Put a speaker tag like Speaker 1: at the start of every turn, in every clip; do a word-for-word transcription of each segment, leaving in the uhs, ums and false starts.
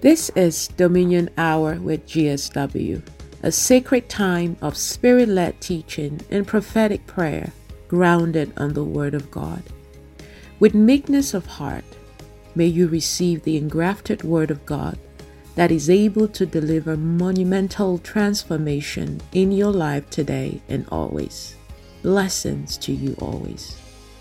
Speaker 1: This is Dominion Hour with G S W, a sacred time of spirit led teaching and prophetic prayer grounded on the Word of God. With meekness of heart, may you receive the engrafted Word of God that is able to deliver monumental transformation in your life today and always. Blessings to you always.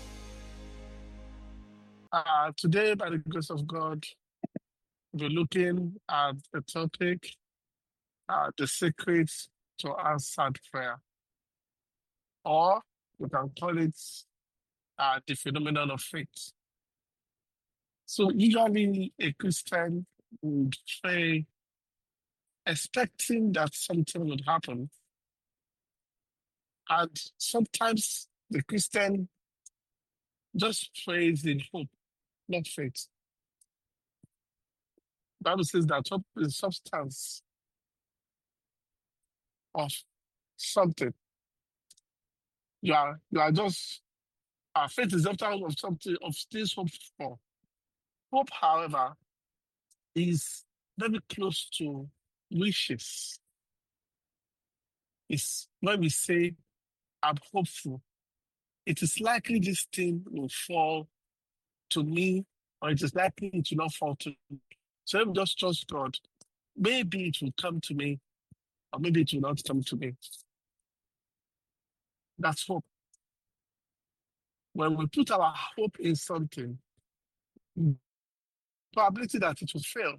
Speaker 2: Uh, today, by the grace of God, we're looking at the topic, uh, the secrets to answered prayer, or we can call it uh, the phenomenon of faith. So usually a Christian would pray expecting that something would happen. And sometimes the Christian just prays in hope, not faith. The Bible says that hope is the substance of something. You are, you are just, our faith is the substance of something, of things hoped for. Hope, however, is very close to wishes. It's when we say, I'm hopeful, it is likely this thing will fall to me, or it is likely it will not fall to me. So let me just trust God. Maybe it will come to me, or maybe it will not come to me. That's hope. When we put our hope in something, probability that it will fail.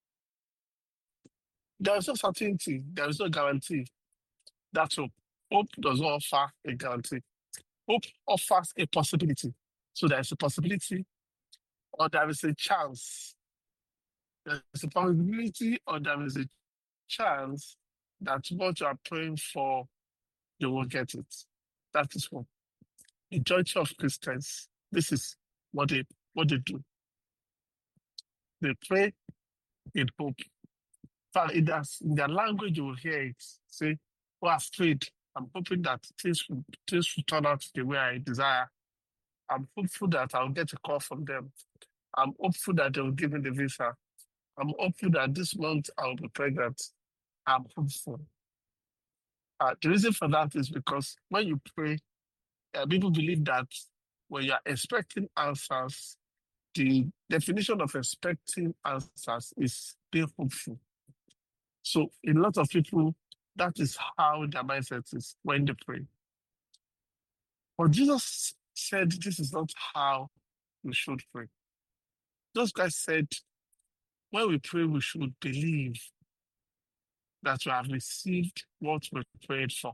Speaker 2: There is no certainty, there is no guarantee. That's hope. Hope does not offer a guarantee. Hope offers a possibility. So there is a possibility, or there is a chance. There is a possibility, or there is a chance that what you are praying for, you will get it. That is hope. Majority of Christians, this is what they what they do. They pray in hope. But in their, in their language, you will hear it. Say, "Oh, I've prayed. I'm hoping that things will, things will turn out the way I desire. I'm hopeful that I'll get a call from them. I'm hopeful that they will give me the visa. I'm hopeful that this month I'll be pregnant. I'm hopeful." Uh, the reason for that is because when you pray, uh, people believe that when you're expecting answers, the definition of expecting answers is being hopeful. So in a lot of people, that is how their mindset is when they pray. But Jesus said this is not how we should pray. Those guys said, when we pray, we should believe that we have received what we prayed for.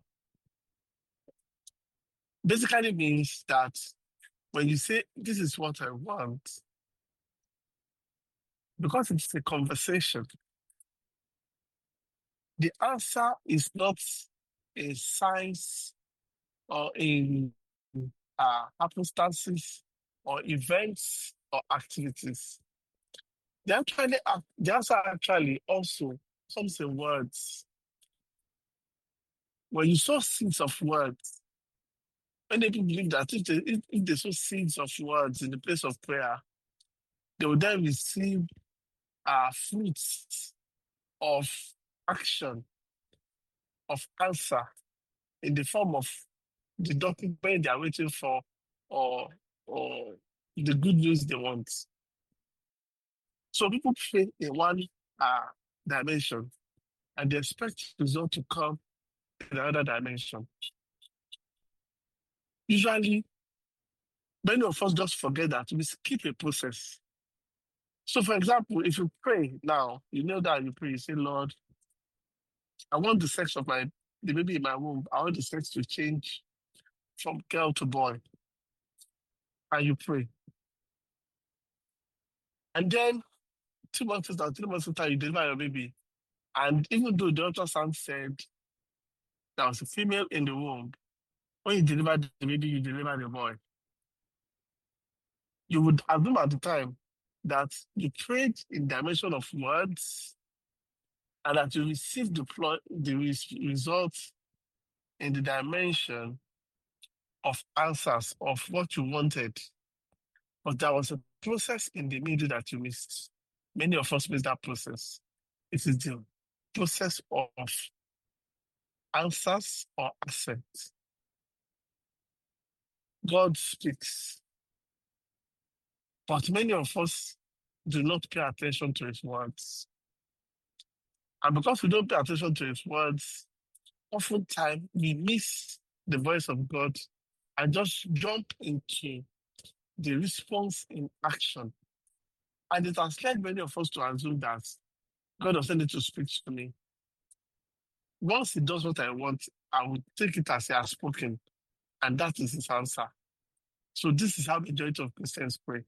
Speaker 2: Basically means that when you say, this is what I want, because it's a conversation, the answer is not in science or in uh, happenstances or events or activities. The, actually, the answer actually also comes in words. When you sow seeds of words, many people believe that if they, if, if they sow seeds of words in the place of prayer, they will then receive uh, fruits of action, of answer in the form of the document they are waiting for, or, or the good news they want. So people pray in one uh, dimension and they expect the result to come in another dimension. Usually, many of us just forget that we skip a process. So, for example, if you pray now, you know that you pray, you say, Lord, I want the sex of my, the baby in my womb, I want the sex to change from girl to boy. And you pray. And then, two months later, three months later, you deliver your baby. And even though the ultrasound said there was a female in the womb, when you deliver the baby, you deliver the boy. You would assume at the time that you prayed in dimension of words and that you received the, pl- the res- results in the dimension of answers of what you wanted. But there was a process in the middle that you missed. Many of us miss that process. It is the process of answers or assent. God speaks, but many of us do not pay attention to his words. And because we don't pay attention to his words, oftentimes we miss the voice of God and just jump into the response in action. And it has led many of us to assume that God doesn't need to speak to me. Once he does what I want, I will take it as he has spoken, and that is his answer. So this is how majority of Christians pray.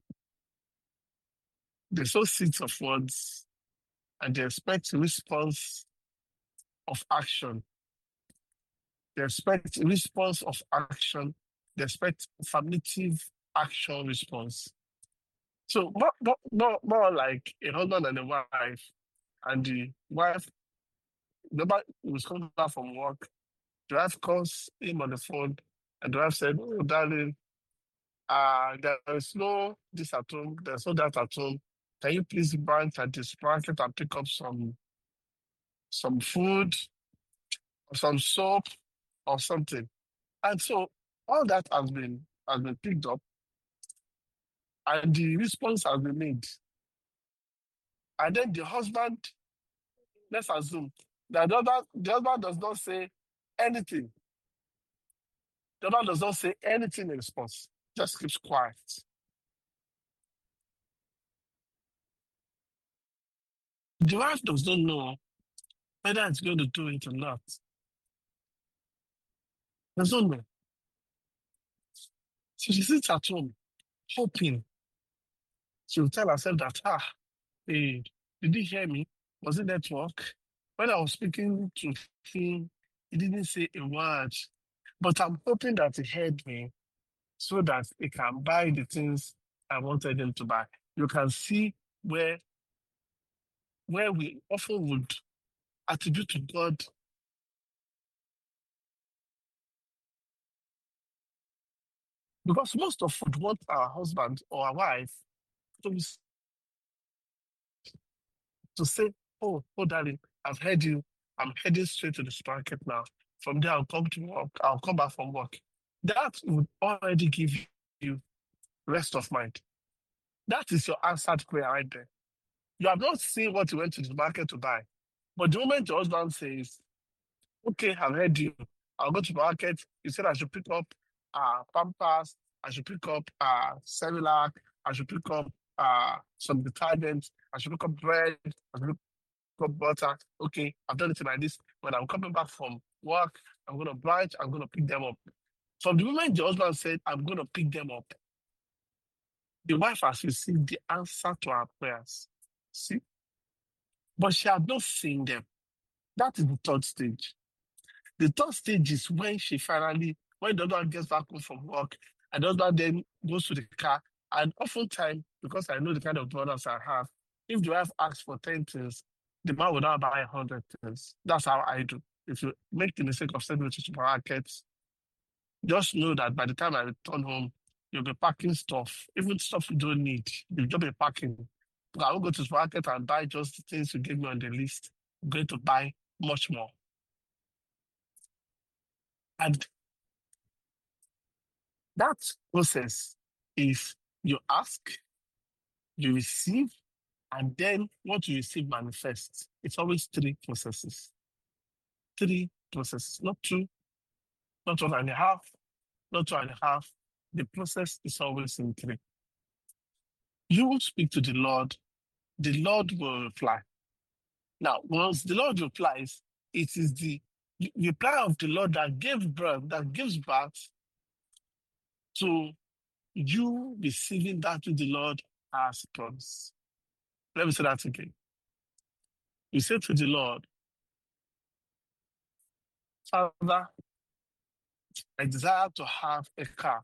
Speaker 2: They sow seeds of words, and they expect a response of action. They expect a response of action. They expect affirmative action response. So more, more, more, more like a husband and a wife, and the wife, remember, he was coming back from work. The wife calls him on the phone, and the wife said, "Oh, darling, uh, there is no this at home, there's no that at home. Can you please branch at this market and pick up some some food, or some soap, or something?" And so all that has been has been picked up, and the response has been made. And then the husband, let's assume that the husband, the husband does not say anything. The husband does not say anything in response, just keeps quiet. The wife does not know whether it's going to do it or not. Does not know. So she sits at home, hoping. She will tell herself that, ah, hey, did he hear me? Was it network? When I was speaking to him, he didn't say a word. But I'm hoping that he heard me so that he can buy the things I wanted him to buy. You can see where, where we often would attribute to God because most of us would want our husband or our wife to, to say, oh, oh, darling, I've heard you. I'm heading straight to the supermarket now. From there, I'll come to work. I'll come back from work. That would already give you rest of mind. That is your answered prayer right there. You have not seen what you went to the market to buy. But the moment your husband says, okay, I've heard you. I'll go to the market. You said I should pick up uh, Pampers. I should pick up uh, Cerelac. I should pick up uh, some detergent. I should pick up bread. I should pick up butter. Okay, I've done it like this. When I'm coming back from work, I'm going to branch. I'm going to pick them up. From the moment the husband said, I'm going to pick them up, the wife has received the answer to her prayers. See? But she had not seen them. That is the third stage. The third stage is when she finally, when the husband gets back home from work, and the husband then goes to the car. And oftentimes, because I know the kind of brothers I have, if the wife asks for ten things, the man will not buy one hundred things. That's how I do. If you make the mistake of sending me to supermarkets, just know that by the time I return home, you'll be packing stuff, even stuff you don't need. You'll just be packing. But I will go to the supermarket and buy just the things you gave me on the list. I'm going to buy much more. And that process is you ask, you receive, and then what you receive manifests. It's always three processes. Three processes, not two, not one and a half, not two and a half. The process is always in three. You will speak to the Lord, the Lord will reply. Now, once the Lord replies, it is the reply of the Lord that gave birth, that gives birth to you receiving that which the Lord has promised. Let me say that again. You say to the Lord, Father, I desire to have a car.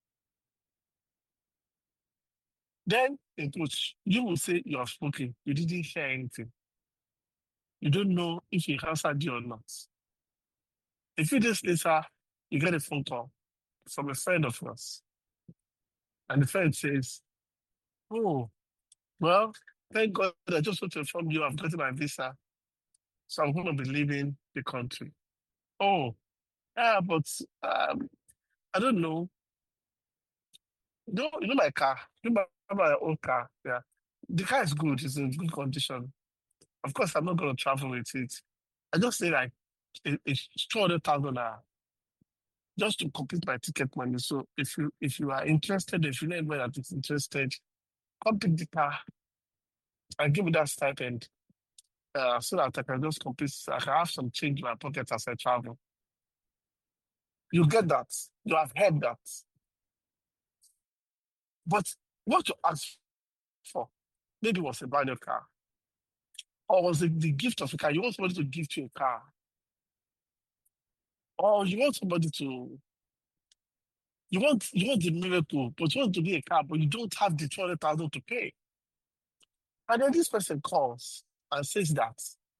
Speaker 2: Then, in which you will say you have spoken, you didn't hear anything. You don't know if he answered you or not. A few days later, you get a phone call from a friend of yours. And the friend says, oh, well, Thank God, I just want to inform you I've gotten my visa. So I'm going to be leaving the country. Oh, yeah, but um, I don't know. You know, you know my car. You know my, my own car. Yeah. The car is good. It's in good condition. Of course, I'm not going to travel with it. I just say like it, it's two hundred thousand naira just to complete my ticket money. So if you if you are interested, if you know anybody that is interested, come pick the car and give me that stipend. Uh, so that I can just complete. I can have some change in my pocket as I travel. You get that. You have heard that. But what you ask for, maybe it was a brand new car, or was it the gift of a car? You want somebody to gift you a car, or you want somebody to you want you want the miracle, but you want to be a car, but you don't have the two hundred thousand to pay. And then this person calls and says that,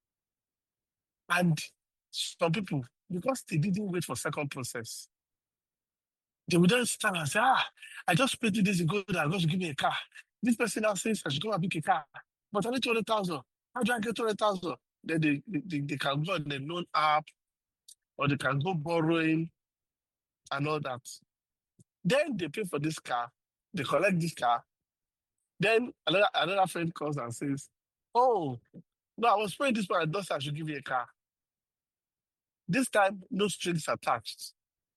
Speaker 2: and some people, because they didn't wait for second process, they would then stand and say, ah, I just paid two days ago that I'm going to give me a car. This person now says I should come and pick a car, but I need two hundred thousand. How do I get two hundred thousand? Then they, they, they can go on the loan app, or they can go borrowing and all that. Then they pay for this car, they collect this car. Then another, another friend calls and says, oh, no, I was praying this one, I thought I should give you a car. This time, no strings attached.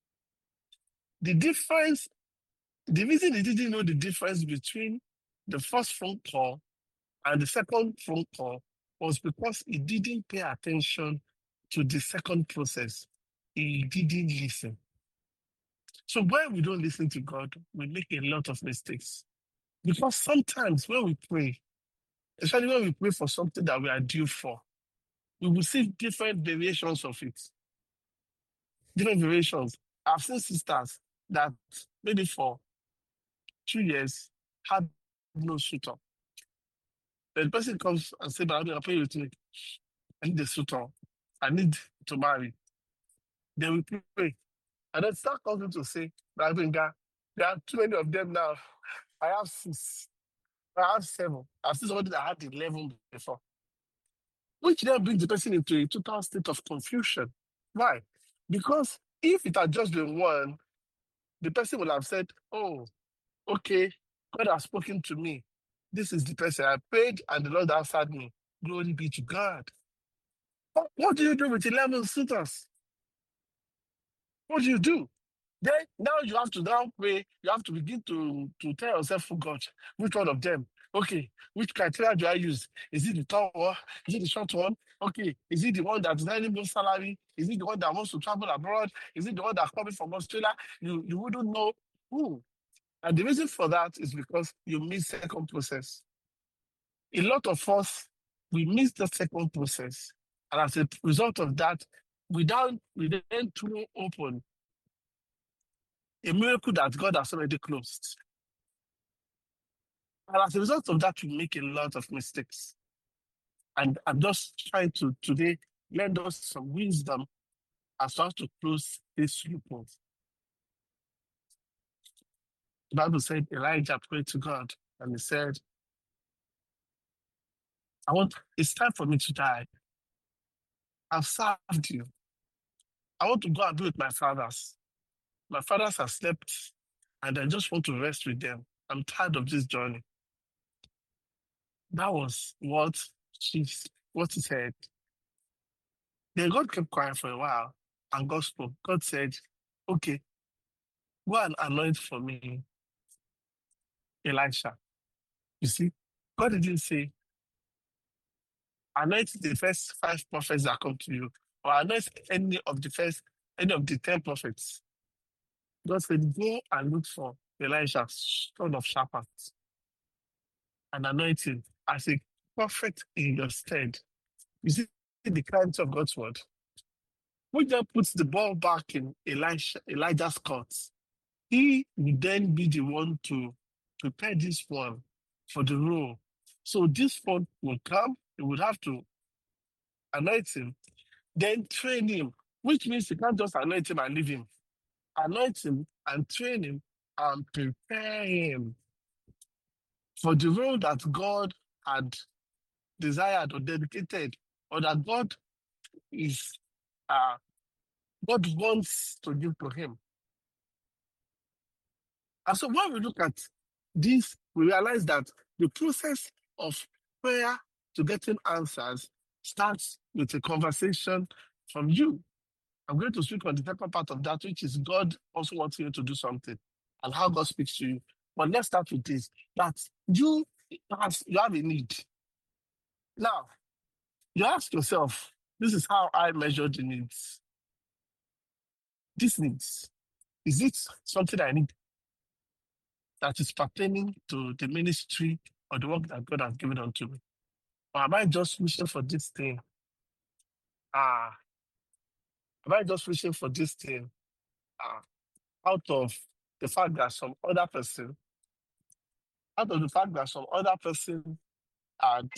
Speaker 2: The difference, the reason they didn't know the difference between the first phone call and the second phone call was because he didn't pay attention to the second process. He didn't listen. So when we don't listen to God, we make a lot of mistakes. Because sometimes when we pray, especially when we pray for something that we are due for, we will see different variations of it. Different variations. I've seen sisters that maybe for two years had no suitor. Then the person comes and says, but I'm paying you. I need a suitor. I need to marry. Then we pray. And then start coming to say, Rabinga, there are too many of them now. I have six. I have seven. I've seen somebody that had eleven before. Which then brings the person into a total state of confusion. Why? Because if it had just been one, the person would have said, oh, okay, God has spoken to me. This is the person I prayed and the Lord answered me. Glory be to God. What, what do you do with eleven suitors? What do you do? Then now you have to now pray. You have to begin to, to tell yourself, oh God, which one of them? Okay, which criteria do I use? Is it the tall one? Is it the short one? Okay, is it the one that's earning more salary? Is it the one that wants to travel abroad? Is it the one that's coming from Australia? You you wouldn't know who. And the reason for that is because you miss second process. A lot of us, we miss the second process. And as a result of that, without we then throw open a miracle that God has already closed. And as a result of that, we make a lot of mistakes. And I'm just trying to today lend us some wisdom as to how to close this loophole. The Bible said Elijah prayed to God and he said, I want, it's time for me to die. I've served you. I want to go and be with my fathers. My fathers have slept and I just want to rest with them. I'm tired of this journey. That was what she, what he said. Then God kept quiet for a while and God spoke. God said, okay, go and anoint for me Elisha. You see, God didn't say, anoint the first five prophets that come to you, or anoint any of the first, any of the ten prophets. God said, go and look for Elisha, son of Shaphat, and anoint him as a prophet in your stead. You see the clarity of God's word. Which then puts the ball back in Elisha, Elijah's court. He will then be the one to prepare this one for the role. So this one will come, he would have to anoint him, then train him, which means you can't just anoint him and leave him. Anoint him and train him and prepare him for the role that God had desired or dedicated, or that God is uh God wants to give to him. And so when we look at this, we realize that the process of prayer to getting answers starts with a conversation from you. I'm going to speak on the second part of that, which is God also wants you to do something and how God speaks to you. But let's start with this, that you have, you have a need. Now, you ask yourself, this is how I measure the needs. This needs, is it something I need that is pertaining to the ministry or the work that God has given unto me? Or am I just wishing for this thing? Ah, am I just wishing for this thing ah, out of the fact that some other person, out of the fact that some other person had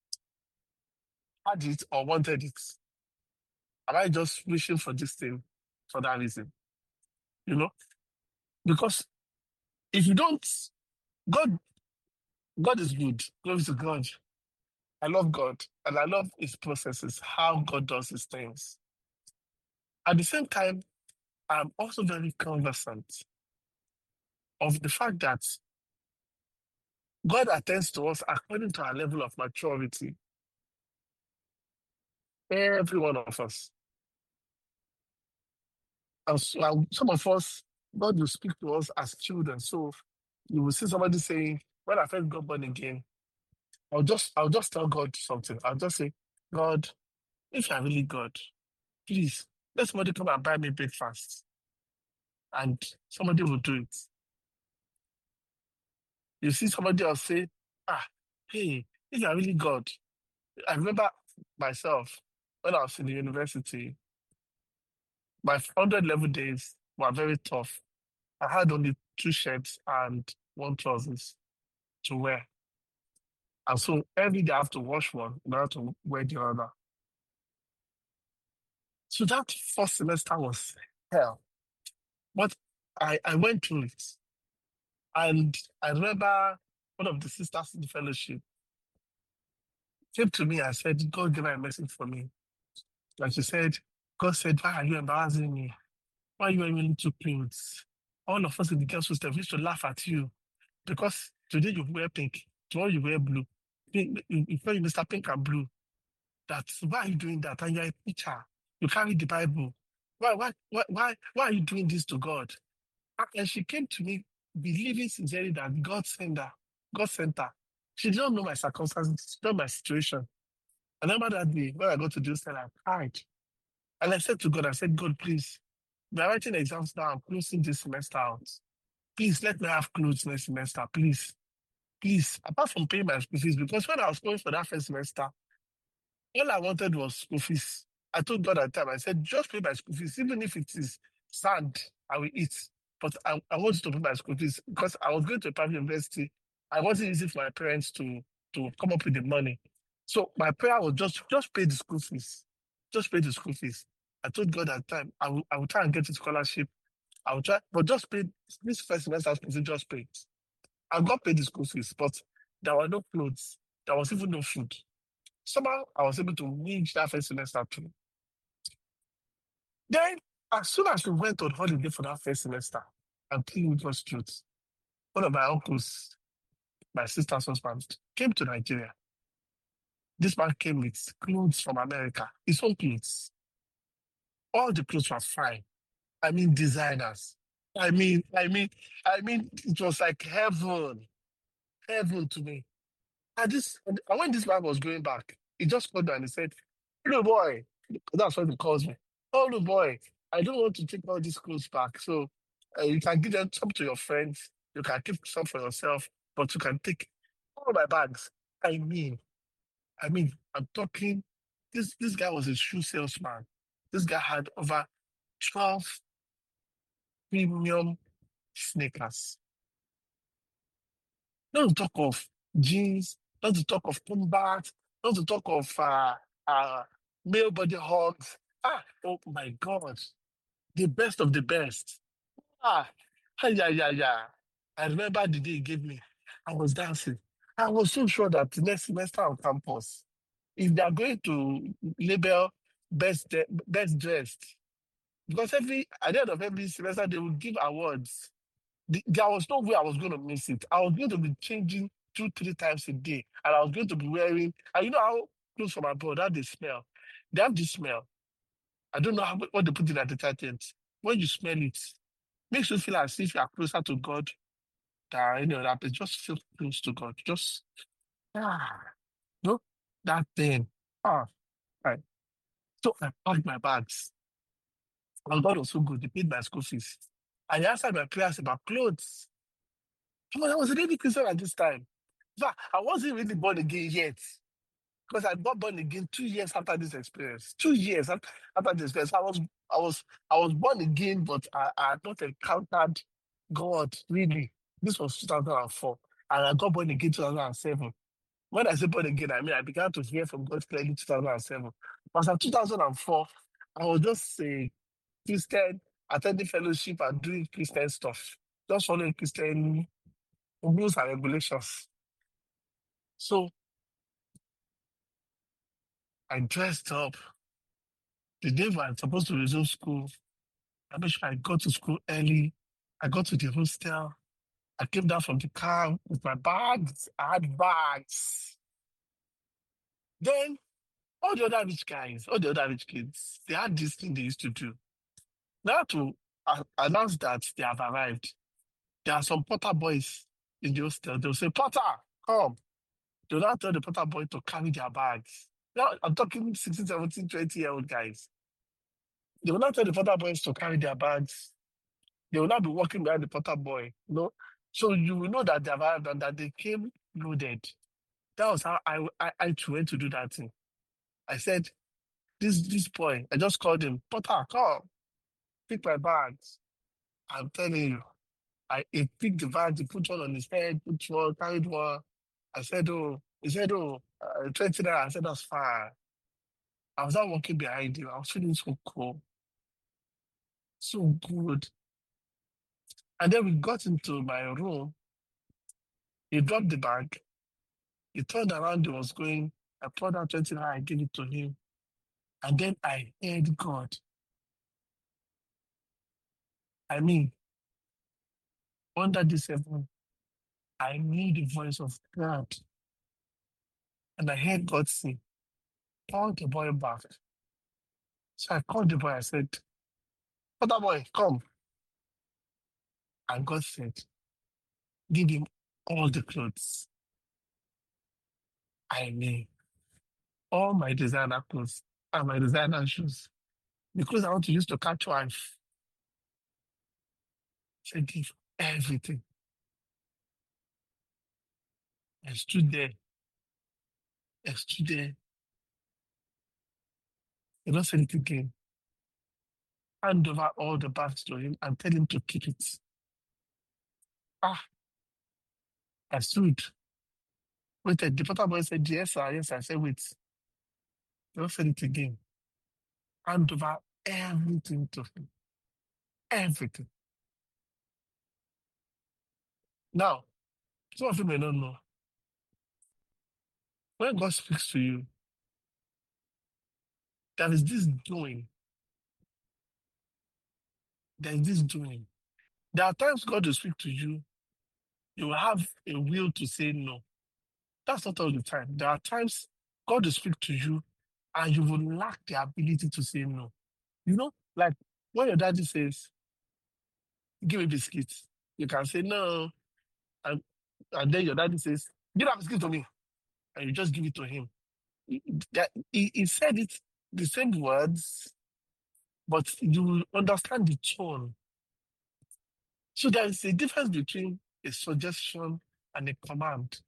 Speaker 2: had it or wanted it? Am I just wishing for this thing for that reason? You know? Because if you don't, God, God is good. Glory to God. I love God and I love his processes, how God does his things. At the same time, I'm also very conversant of the fact that God attends to us according to our level of maturity. Every one of us. And so, and some of us, God will speak to us as children. So you will see somebody saying, when I first got born again, I'll just I'll just tell God something. I'll just say, God, if you're really God, please let somebody come and buy me breakfast. And somebody will do it. You see somebody else say, ah, hey, if you're really God. I remember myself when I was in the university, my hundred level days were very tough. I had only two shirts and one trousers to wear. And so every day I have to wash one in order to wear the other. So that first semester was hell. But I, I went through it. And I remember one of the sisters in the fellowship came to me and said, God gave her a message for me. And she said, God said, why are you embarrassing me? Why are you wearing two clothes? All of us in the girls' hostel used to laugh at you because today you wear pink, tomorrow you wear blue. Pink, you you wear Mister Pink and blue. That's why are you doing that? And you're a teacher. You carry the Bible. Why, why, why, why, why are you doing this to God? And she came to me believing sincerely that God sent her. God sent her. She didn't know my circumstances, she didn't know my situation. And I remember that day when I got to this, I cried. And I said to God, I said, God, please, we are writing exams now. I'm closing this semester out. Please let me have clothes next semester. Please. Please. Apart from paying my school fees, because when I was going for that first semester, all I wanted was school fees. I told God at the time, I said, just pay my school fees, even if it is sand, I will eat. But I, I want you to pay my school fees because I was going to a private university. I wasn't easy for my parents to, to come up with the money. So my prayer was just, just pay the school fees. Just pay the school fees. I told God at the time, I will, I will try and get a scholarship. I will try, but just pay this first semester school fees, just pay it. I got paid the school fees, but there were no clothes. There was even no food. Somehow I was able to reach that first semester too. Then, as soon as we went on holiday for that first semester, I'm telling you it was truth. One of my uncles, my sister's husband, came to Nigeria. This man came with clothes from America, his own clothes. All the clothes were fine. I mean, designers. I mean, I mean, I mean, it was like heaven, heaven to me. And this, and when this man was going back, he just called me and he said, "Hello, boy." That's what he calls me. "Hello, boy. I don't want to take all these clothes back. So uh, you can give them some to your friends. You can keep some for yourself, but you can take all my bags." I mean, I mean, I'm talking. This this guy was a shoe salesman. This guy had over twelve premium sneakers. Not to talk of jeans, not to talk of combat, not to talk of uh, uh, male body hugs. Ah, oh my God, the best of the best. Ah, ah, yeah, yeah, yeah. I remember the day he gave me. I was dancing. I was so sure that the next semester on campus, if they are going to label best de- best dressed, because every at the end of every semester they will give awards. The- there was no way I was going to miss it. I was going to be changing two, three times a day, and I was going to be wearing. And you know how clothes from abroad how they smell. They have this smell. I don't know how, what they put in at the detergent. When you smell it, makes you feel as if you are closer to God than any other place. Just feel close to God. Just ah, no, that thing. Ah, right. So I packed my bags. And God was so good. He paid my school fees. And he answered my prayers about clothes. Come on, I was a baby Christian at this time. In fact, I wasn't really born again yet. Because I got born again two years after this experience. Two years after, after this experience. I was I was I was born again, but I, I had not encountered God really. This was two thousand four. And I got born again two thousand seven. When I say born again, I mean I began to hear from God clearly two thousand seven. But in two thousand four, I was just a Christian, attending fellowship and doing Christian stuff. Just following Christian rules and regulations. So I dressed up. The day when I'm supposed to resume school, I made sure I got to school early. I got to the hostel. I came down from the car with my bags. I had bags. Then all the other rich guys, all the other rich kids, they had this thing they used to do. Now to uh, announce that they have arrived, there are some Potter boys in the hostel. They'll say, Potter, come. They'll now tell the Potter boy to carry their bags. Now I'm talking sixteen, seventeen, twenty year old guys. They will not tell the Potter boys to carry their bags. They will not be walking behind the Potter boy. You know? So you will know that they have arrived and that they came loaded. That was how I, I, I too went to do that thing. I said, this this boy, I just called him, Potter, come, pick my bags. I'm telling you, I he picked the bags, he put one on his head, put one, carried one. I said, oh, he said, oh, uh, twenty naira. I said, that's fine. I was not walking behind him. I was feeling so cool, so good. And then we got into my room. He dropped the bag. He turned around, he was going. I poured out twenty naira, I gave it to him. And then I heard God. I mean, under this heaven, I knew the voice of God. And I heard God say, call the boy back. So I called the boy, I said, Other boy, come. And God said, give him all the clothes. I mean, all my designer clothes and my designer shoes. The clothes I want to use to catch wife. Said, give everything. I stood there. I stood there. I don't say it again. Hand over all the bags to him and tell him to keep it. Ah, I stood. Waited. The Potter boy said, yes, sir. Yes, sir. I said, wait. Don't say it again. Hand over everything to him. Everything. Now, some of you may not know. When God speaks to you, there is this doing. There is this doing. There are times God will speak to you, you will have a will to say no. That's not all the time. There are times God will speak to you and you will lack the ability to say no. You know, like when your daddy says, give me biscuits, you can say no. And, and then your daddy says, give that biscuit to me. And you just give it to him. He, that- he, he said it the same words, but you will understand the tone. So there is a difference between a suggestion and a command.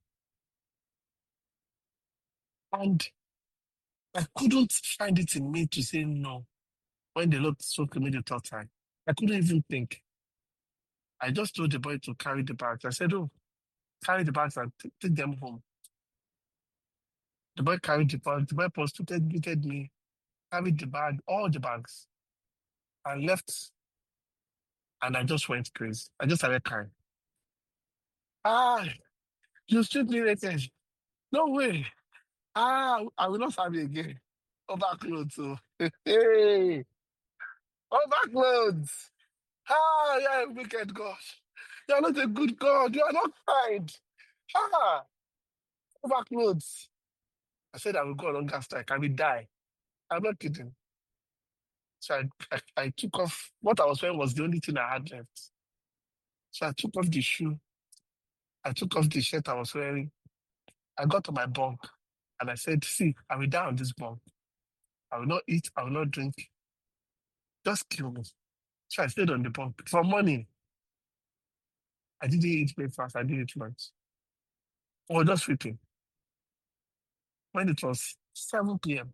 Speaker 2: And I couldn't find it in me to say no when the Lord spoke to me the third time. I couldn't even think. I just told the boy to carry the bags. I said, oh, carry the bags and t- take them home. The boy carried the bag. The boy prostituted greeted me, carried the bag, all the bags, and left. And I just went crazy. I just started crying. Ah, You strip me naked. No way. Ah, I will not serve you again. Overclothes. So. Hey, overclothes. Ah, you are a wicked God. You are not a good God. You are not kind. Ah, overclothes. I said I will go on hunger strike. I will die. I'm not kidding. So I, I, I took off. What I was wearing was the only thing I had left. So I took off the shoe. I took off the shirt I was wearing. I got to my bunk and I said, see, I will die on this bunk. I will not eat. I will not drink. Just kill me. So I stayed on the bunk. For morning, I didn't eat breakfast. I didn't eat lunch. I was just sleeping. When it was seven p m,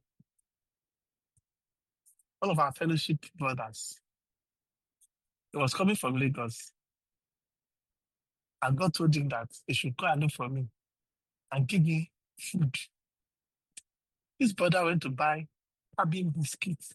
Speaker 2: one of our fellowship brothers, he was coming from Lagos. And God told him that he should go and look for me and give me food. His brother went to buy cabin biscuits.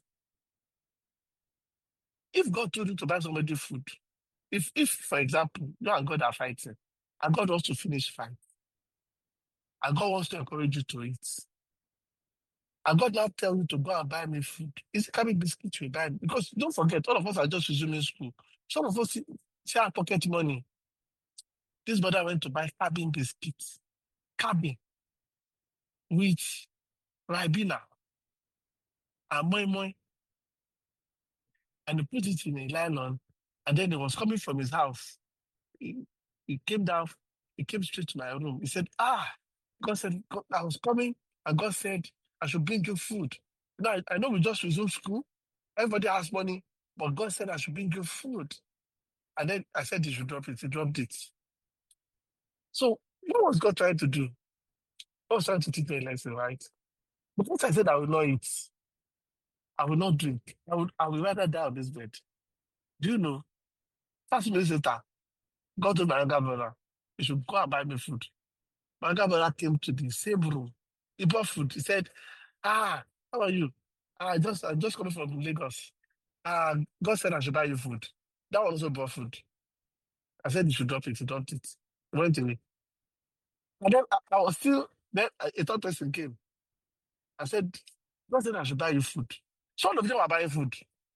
Speaker 2: If God told you to buy somebody food, if, if for example, you and God are fighting, and God wants to finish fight, and God wants to encourage you to eat, and God now tell you to go and buy me food, is it cabin biscuits you buy? Because don't forget, all of us are just resuming school. Some of us share pocket money. This brother went to buy cabin biscuits, cabin, with Ribena and moi moi, and he put it in a nylon, and then he was coming from his house. He, he came down, he came straight to my room. He said, ah, God said, God, I was coming, and God said, I should bring you food. Now, I, I know we just resumed school. Everybody has money, but God said I should bring you food. And then I said he should drop it. He dropped it. So what was God trying to do? God was trying to teach me a lesson, right? Because I said I will not eat, I will not drink, I would I will rather die on this bed. Do you know? That's me later. God told my younger brother, he should go and buy me food. My younger brother came to the same room. He bought food. He said, ah, how are you? "Ah, I just I'm just coming from Lagos. Ah, God said I should buy you food. That one also bought food. I said he should drop it. He dropped it. He went away. And then I, I was still then a a third person came. I said, God said I should buy you food. So all of them were buying food,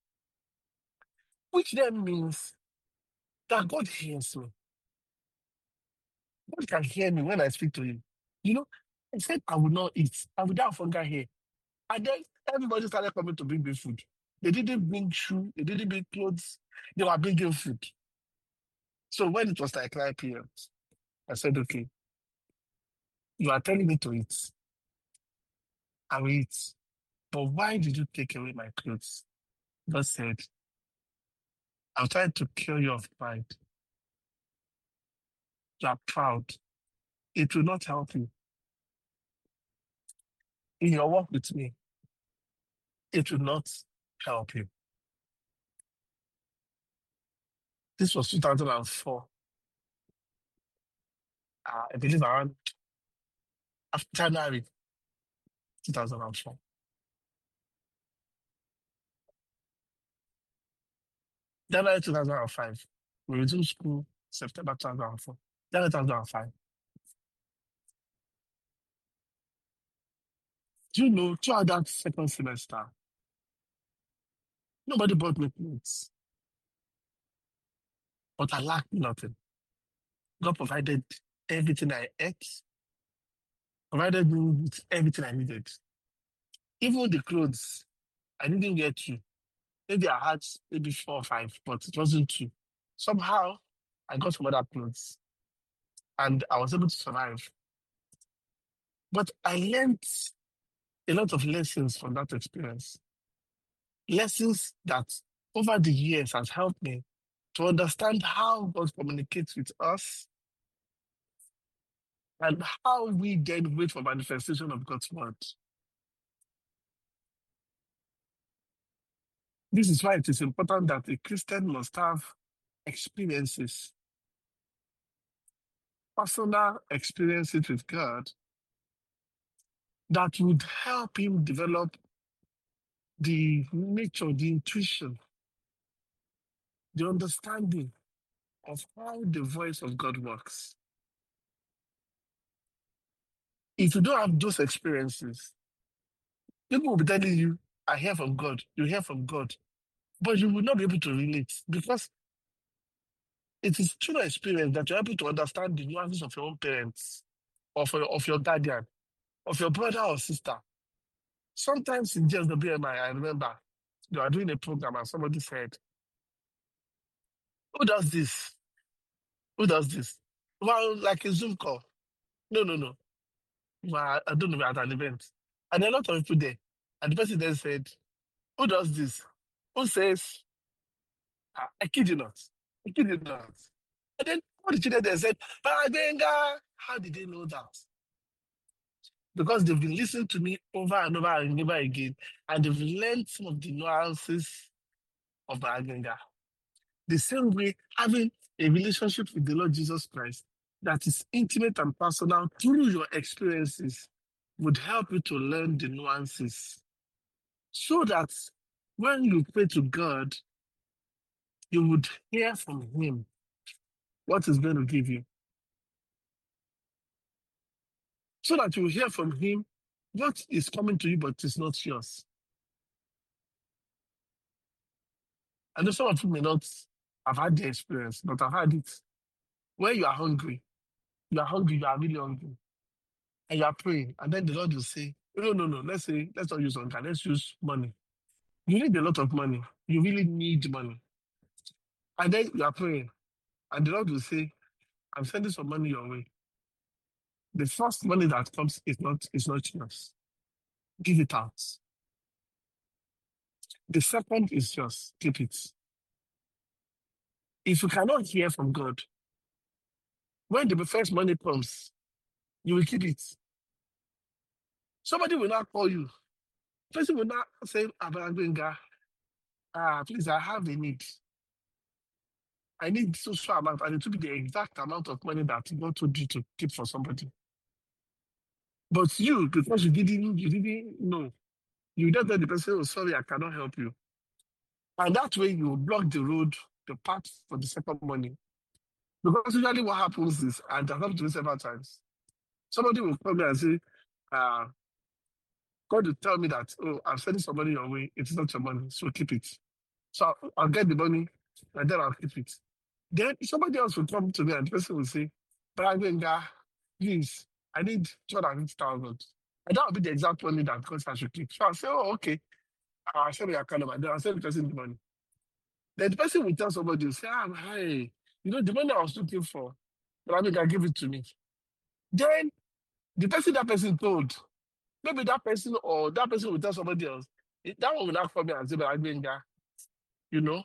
Speaker 2: which then means that God hears me. God can hear me when I speak to him. You know, I said I will not eat. I will die of hunger here. And then everybody started coming to bring me food. They didn't bring shoe, they didn't bring clothes, they were bringing food. So when it was like nine p m, I said, okay, you are telling me to eat. I will eat. But why did you take away my clothes? God said, I'm trying to kill you of pride. You are proud. It will not help you. In your work with me, it will not help you. This was two thousand four. Uh, I believe around after January two thousand four. January two thousand five. We resumed school September two thousand four. January two thousand five. Do you know, throughout that second semester, nobody bought me clothes, but I lacked nothing. God provided everything I ate, provided me with everything I needed. Even the clothes, I didn't get two. Maybe I had maybe four or five, but it wasn't two. Somehow, I got some other clothes and I was able to survive. But I learned a lot of lessons from that experience. Lessons that over the years has helped me to understand how God communicates with us and how we then wait for manifestation of God's word. This is why it is important that a Christian must have experiences, personal experiences with God that would help him develop the nature, the intuition, the understanding of how the voice of God works. If you don't have those experiences, people will be telling you, I hear from God, you hear from God, but you will not be able to relate because it is through experience that you're able to understand the nuances of your own parents, of your, of your guardian, of your brother or sister. Sometimes in just the B M I, I remember they were doing a program and somebody said, who does this? Who does this? Well, like a Zoom call. No, no, no. Well, I don't know, we're at an event. And there are a lot of people there. And the person then said, who does this? Who says, "Ah, I kid you not. I kid you not." And then all the children then said, Barabenga. How did they know that? Because they've been listening to me over and over and over again, and they've learned some of the nuances of Barabenga. The same way, having a relationship with the Lord Jesus Christ that is intimate and personal through your experiences would help you to learn the nuances so that when you pray to God, you would hear from Him what He's going to give you. So that you hear from Him what is coming to you, but it's not yours. I know some of you may not have had the experience, but I've had it. When you are hungry, you are hungry, you are really hungry, and you are praying, and then the Lord will say, no, no, no, let's say, let's not use hunger, let's use money. You need a lot of money. You really need money. And then you are praying, and the Lord will say, I'm sending some money your way. The first money that comes is not, is not yours. Give it out. The second is yours. Keep it. If you cannot hear from God, when the first money comes, you will keep it. Somebody will not call you. Person will not say, Abarabenga, ah, please, I have a need. I need social amount, and it will be the exact amount of money that God told you to keep for somebody. But you, because you didn't, you didn't know, you just tell the person, oh, sorry, I cannot help you. And that way you block the road, the path for the second money. Because usually what happens is, and I've happened to me several times, somebody will come here and say, uh, God will tell me that, oh, I'm sending somebody your way, it's not your money, so keep it. So I'll, I'll get the money, and then I'll keep it. Then somebody else will come to me and the person will say, Barabenga, please, I need two hundred fifty thousand. And that will be the exact money that God I should keep. So I'll say, oh, okay. I'll send you your account number. Then I'll send the person the money. Then the person will tell somebody, say, ah, hey, you know, the money I was looking for, Barabenga, give it to me. Then the person that person told, maybe that person or that person will tell somebody else, that one will not come here and say, Barabenga, you know,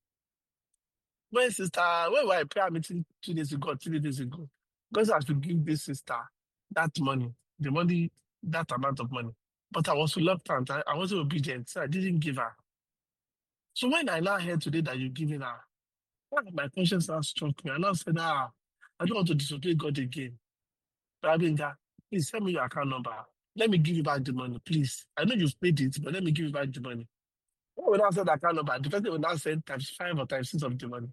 Speaker 2: when sister, when we were at prayer meeting two days ago, three days ago, God has to give this sister that money, the money, that amount of money. But I was reluctant. I, I wasn't obedient, so I didn't give her. So when I now heard today that you're giving her, my conscience now struck me. I now said, ah, I don't want to disobey God again. But I mean, that, please send me your account number. Let me give you back the money, please. I know you've paid it, but let me give you back the money. When we now send the account number, the person will now send times five or times six of the money.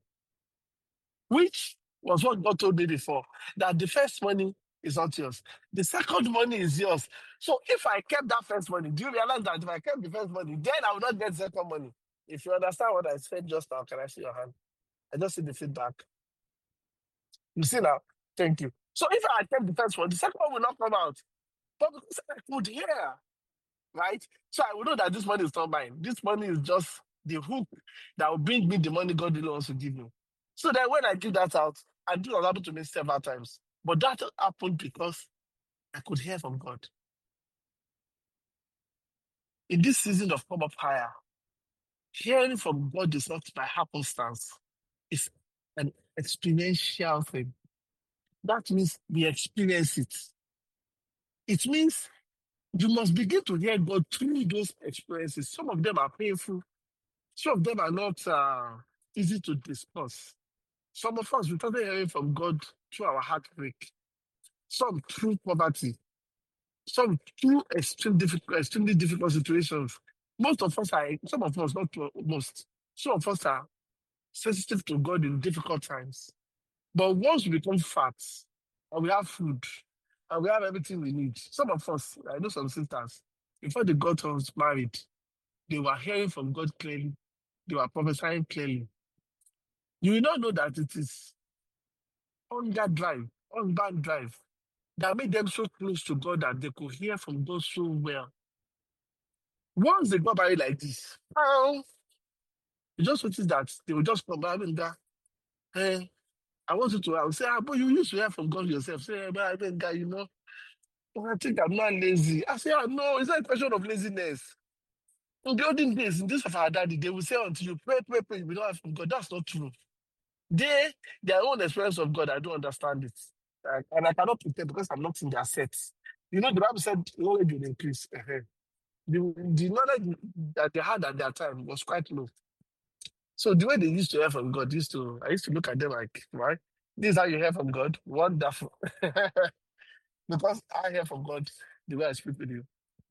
Speaker 2: Which was what God told me before, that the first money is not yours. The second money is yours. So if I kept that first money, do you realize that if I kept the first money, then I will not get second money? If you understand what I said just now, can I see your hand? I just see the feedback. You see now? Thank you. So if I kept the first one, the second one will not come out. But because I could hear, right? So I will know that this money is not mine. This money is just the hook that will bring me the money God really wants to give me. So then when I give that out, I do not happen to me several times. But that happened because I could hear from God. In this season of come up higher, hearing from God is not by happenstance. It's an experiential thing. That means we experience it. It means you must begin to hear God through those experiences. Some of them are painful. Some of them are not uh, easy to discuss. Some of us, we started hearing from God through our heartbreak. Some through poverty. Some through extreme difficult, extremely difficult situations. Most of us are, some of us, not most, some of us are sensitive to God in difficult times. But once we become fat, or we have food, and we have everything we need. Some of us, I know some sisters, before they got us married, they were hearing from God clearly. They were prophesying clearly. You will not know that it is hunger drive, unbound drive, that made them so close to God that they could hear from God so well. Once they got married like this, oh, you just notice that they will just come back and go, hey, I want you to, I will say, ah, but you used to hear from God yourself. Say, hey, but I think, guy, you know, I think I'm not lazy. I say, ah, no, it's not a question of laziness. In the olden days, in this of our daddy, they will say until you pray, pray, pray, you will not have from God. That's not true. They, their own experience of God, I don't understand it. Uh, and I cannot pretend because I'm not in their sets. You know, the Bible said knowledge will increase. Uh-huh. The, the knowledge that they had at that time was quite low. So the way they used to hear from God, used to I used to look at them like, right? This is how you hear from God? Wonderful. Because I hear from God the way I speak with you.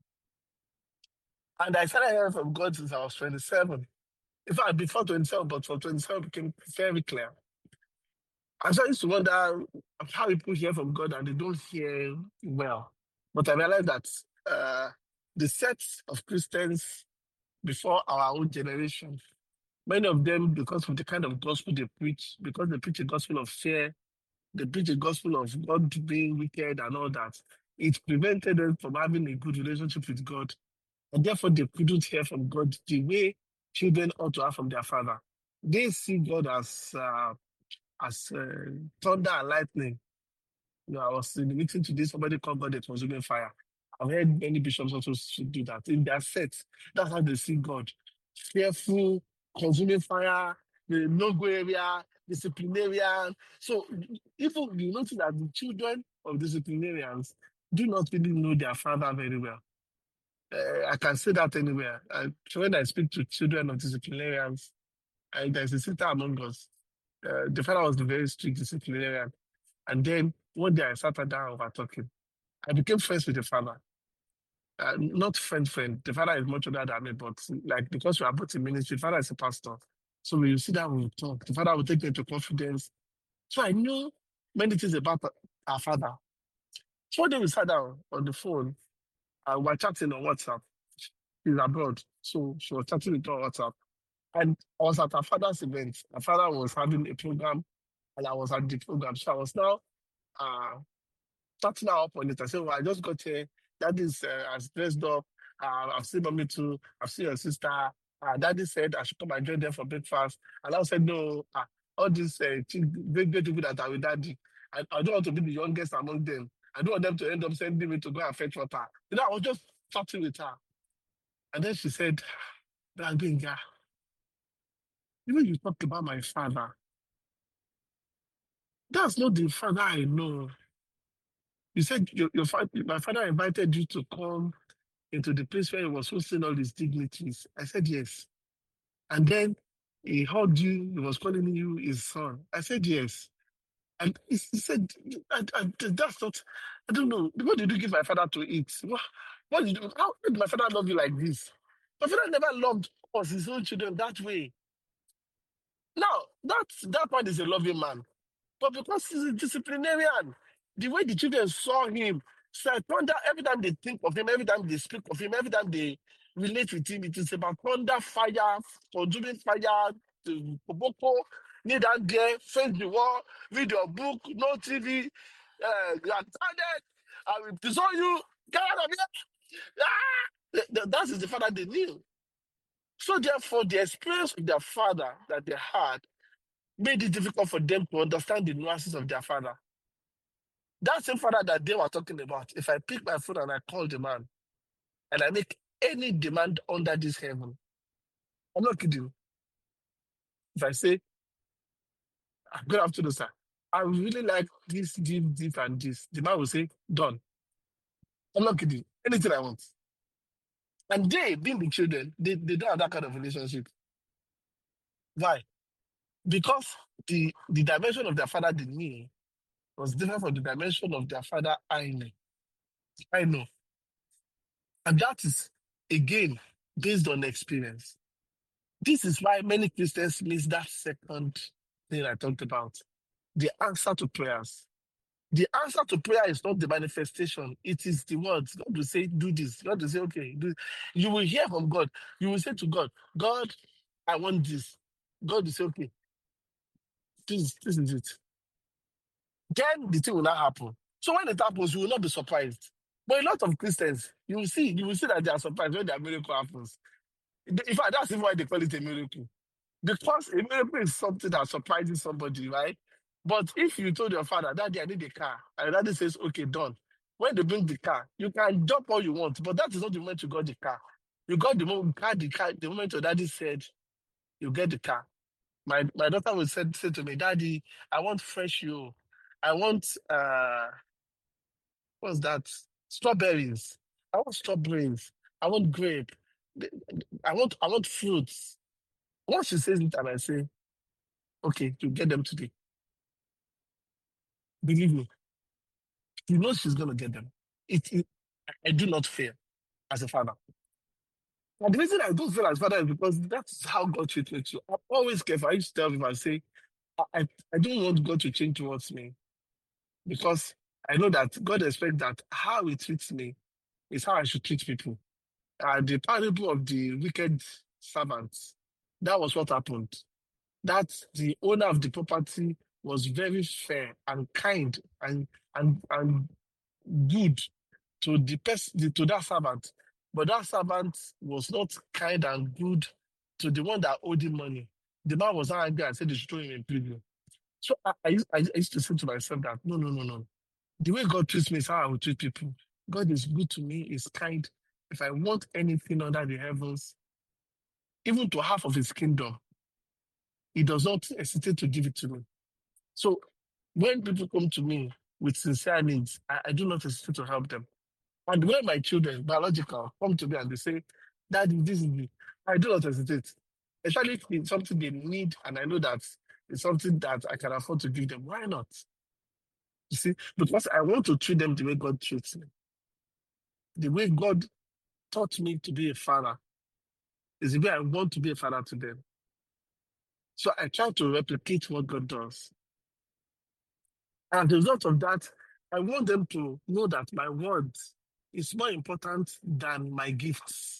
Speaker 2: And I started hearing from God since I was twenty-seven. In fact, before twenty-seven, but from twenty-seven it became very clear. And so I used to wonder how people hear from God and they don't hear well. But I realized that uh, the sets of Christians before our own generation, many of them, because of the kind of gospel they preach, because they preach a gospel of fear, they preach a gospel of God being wicked and all that, it prevented them from having a good relationship with God. And therefore, they couldn't hear from God the way children ought to have from their father. They see God as uh, as uh, thunder and lightning. You know, I was in the meeting today, somebody called God a consuming fire. I've heard many bishops also do that. In their sets, that's how they see God. Fearful, consuming fire, the no-go area, disciplinarian. So even you notice that the children of disciplinarians do not really know their father very well. Uh, I can say that anywhere. Uh, when I speak to children of disciplinarians, and there's a sister among us. Uh, the father was a very strict disciplinarian. And then one day I sat her down over talking. I became friends with the father. Uh, not friend, friend. The father is much older than me, but like because we are both in ministry, the father is a pastor. So we sit down, we talk. The father will take me into confidence. So I knew many things about our father. So one day we sat down on the phone and we were chatting on WhatsApp. He's abroad. So she was chatting with me on WhatsApp. And I was at her father's event. Her father was having a program and I was at the program. So I was now uh, starting her up on it. I said, well, I just got here. Daddy is uh, dressed up. Uh, I've seen mommy too. I've seen your sister. Uh, Daddy said I should come and join them for breakfast. And I said, no, uh, all these uh, great, great people that are with Daddy, I, I don't want to be the youngest among them. I don't want them to end up sending me to go and fetch water. You know, I was just chatting with her. And then she said, Benga, even you talk about my father, that's not the father I know. You said your, your fa- my father invited you to come into the place where he was hosting all his dignitaries. I said yes. And then he hugged you, he was calling you his son. I said yes. And he, he said, I, I, that's not, I don't know. What did you give my father to eat? What, what did you, how did my father love you like this? My father never loved us, his own children, that way. Now, that, that man is a loving man. But because he's a disciplinarian, the way the children saw him, so I thunder every time they think of him, every time they speak of him, every time they relate with him, it is about thunder, fire, consuming fire, the Koboko, kneel down there, face the wall, read your book, no T V, uh, you are tired, I will disown you, get out of here. Ah! Th- th- That is the father they knew. So therefore, the experience of their father that they had made it difficult for them to understand the nuances of their father. That same father that they were talking about, if I pick my phone and I call the man and I make any demand under this heaven, I'm not kidding. If I say, good afternoon, sir, I really like this, this, this, and this, the man will say, done. I'm not kidding. Anything I want. And they, being the children, they, they don't have that kind of relationship. Why? Because the, the dimension of their father, the me, was different from the dimension of their father, I know. I know. And that is, again, based on experience. This is why many Christians miss that second thing I talked about, the answer to prayers. The answer to prayer is not the manifestation. It is the words. God will say, do this. God will say, okay, do. You will hear from God. You will say to God, God, I want this. God will say, okay, this, this is it. Then the thing will not happen. So when it happens, you will not be surprised. But a lot of Christians, you will see, you will see that they are surprised when their miracle happens. In fact, that's even why they call it a miracle. Because a miracle is something that surprises somebody, right? But if you told your father, Daddy, I need a car, and daddy says, okay, done. When they bring the car, you can jump all you want, but that is not the moment you got the car. You got the moment, got the car, the moment your daddy said, you get the car. My my daughter would say, say to me, Daddy, I want fresh you. I want, uh, what's that? Strawberries. I want strawberries. I want grape. I want, I want fruits. Once she says it and I say, okay, you get them today. Believe me, you know she's going to get them. It, it, I do not fear as a father. And the reason I don't fear as a father is because that's how God treats me too. I'm always careful. I used to tell him, I say, I, I, I don't want God to change towards me because I know that God expects that how he treats me is how I should treat people. Uh, the parable of the wicked servants, that was what happened. That the owner of the property was very fair and kind and and and good to the person to that servant, but that servant was not kind and good to the one that owed him money. The man was angry and said they should throw him in prison. So I, I, used, I used to say to myself that no, no, no, no. The way God treats me is how I will treat people. God is good to me, is kind. If I want anything under the heavens, even to half of his kingdom, he does not hesitate to give it to me. So when people come to me with sincere needs, I, I do not hesitate to help them. And when my children, biological, come to me and they say, Daddy, this is me, I do not hesitate. Especially if it's something they need and I know that it's something that I can afford to give them. Why not? You see, because I want to treat them the way God treats me. The way God taught me to be a father is the way I want to be a father to them. So I try to replicate what God does. And as a result of that, I want them to know that my word is more important than my gifts.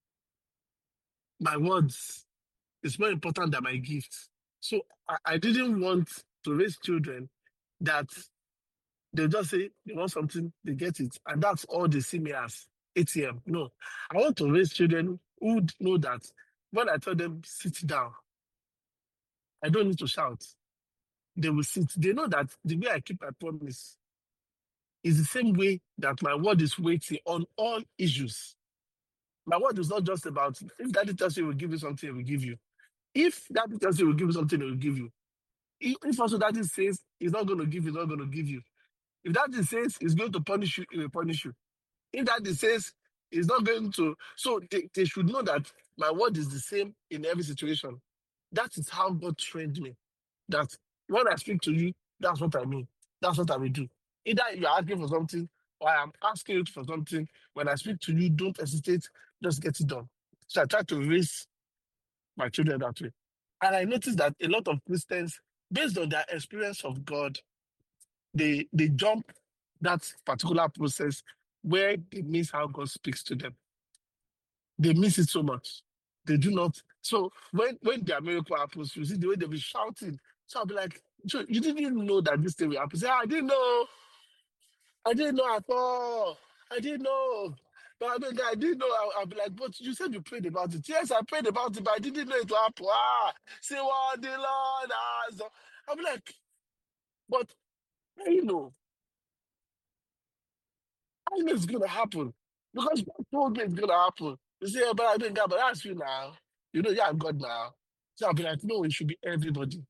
Speaker 2: My words is more important than my gifts. So I, I didn't want to raise children that they just say they want something, they get it, and that's all they see me as A T M. No, I want to raise children who know that when I tell them sit down, I don't need to shout. They will sit. They know that the way I keep my promise is the same way that my word is weighty on all issues. My word is not just about if daddy tells you he will give you something, he will give you. If daddy tells you he will give you something, he will give you. If if also daddy says he's not going to give you, he's not going to give you. If daddy says he's going to punish you, he will punish you. If daddy says he's not going to, so they, they should know that my word is the same in every situation. That is how God trained me. That when I speak to you, that's what I mean. That's what I will do. Either you're asking for something or I am asking you for something. When I speak to you, don't hesitate, just get it done. So I try to raise my children that way. And I noticed that a lot of Christians, based on their experience of God, they they jump that particular process where they miss how God speaks to them. They miss it so much. They do not. So when when their miracle happens, you see the way they'll be shouting. So I'll be like, "So you didn't even know that this thing will happen." Say, I didn't know. I didn't know at all. I didn't know. But I mean, I didn't know. I'll, I'll be like, but you said you prayed about it. Yes, I prayed about it, but I didn't know it would happen. Ah, see what the Lord has done. I'll be like, but I know. I know it's gonna happen. Because God told me it's gonna happen. You say, "Yeah, but I didn't God, but that's you now. You know, yeah, I'm God now." So I'll be like, no, it should be everybody.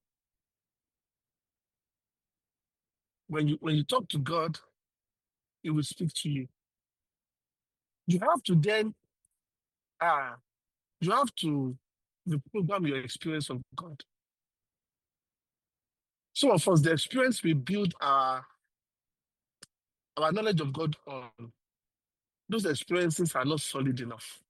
Speaker 2: When you when you talk to God, He will speak to you. You have to then uh you have to reprogram your experience of God. Some of us, the experience we build our our knowledge of God on, those experiences are not solid enough.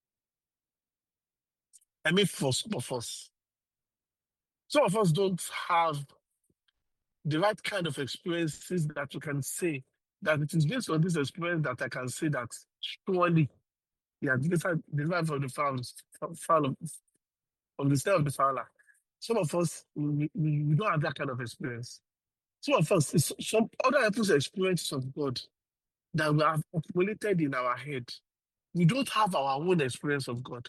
Speaker 2: I mean, for some of us, some of us don't have the right kind of experiences that you can say that it is based on this experience that I can say that surely, yeah, delivered, delivered from the foul, foul of, from the snare of the fowler. Some of us, we, we, we don't have that kind of experience. Some of us, it's some other people's experiences of God that we have accumulated in our head. We don't have our own experience of God.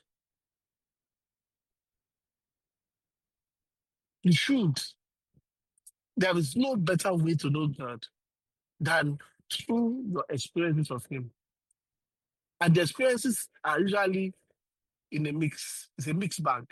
Speaker 2: You should. There is no better way to know God than through your experiences of Him. And the experiences are usually in a mix. It's a mixed bag.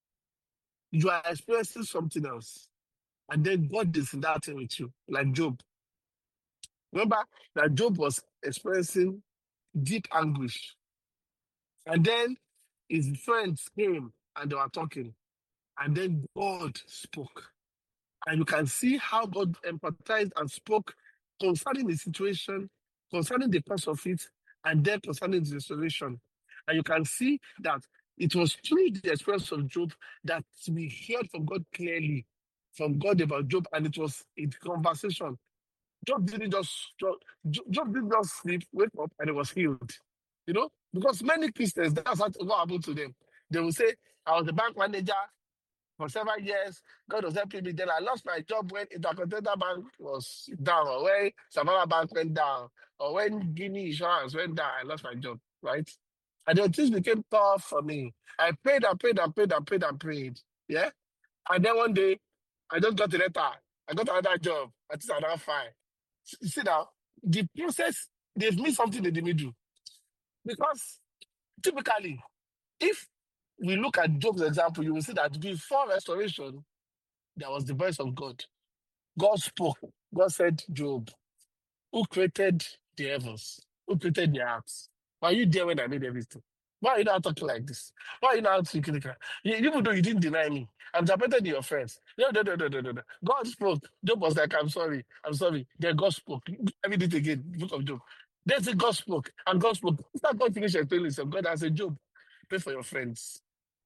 Speaker 2: You are experiencing something else, and then God is in that thing with you, like Job. Remember that Job was experiencing deep anguish, and then his friends came and they were talking, and then God spoke. And you can see how God empathized and spoke concerning the situation, concerning the cause of it, and then concerning the restoration. And you can see that it was through the experience of Job that we heard from God clearly, from God about Job, and it was a conversation. Job didn't just Job, Job didn't just sleep, wake up, and he was healed. You know, because many Christians, that's what what happened to them. They will say, "I was the bank manager for several years. God was helping me. Then I lost my job when Intercontinental Bank was down, or when Savannah Bank went down, or when Guinea Insurance went down. I lost my job, right? And then things became tough for me. I prayed and prayed and prayed and prayed and prayed. Yeah. And then one day, I just got a letter. I got another job. I think I'm now fine. S- See now, the process, they've missed something in the middle. Because typically, if we look at Job's example, you will see that before restoration, there was the voice of God. God spoke. God said, Job, who created the heavens? Who created the earth? Why are you there when I made everything? Why are you not talking like this? Why are you not thinking like that? You- Even though you didn't deny me, I'm disappointed in your friends. No, no, no, no, no, no, no. God spoke. Job was like, I'm sorry, I'm sorry. Then God spoke. I read it again, book of Job. Then the God spoke, and God spoke. After God finished explaining himself, God answered, Job, pray for your friends.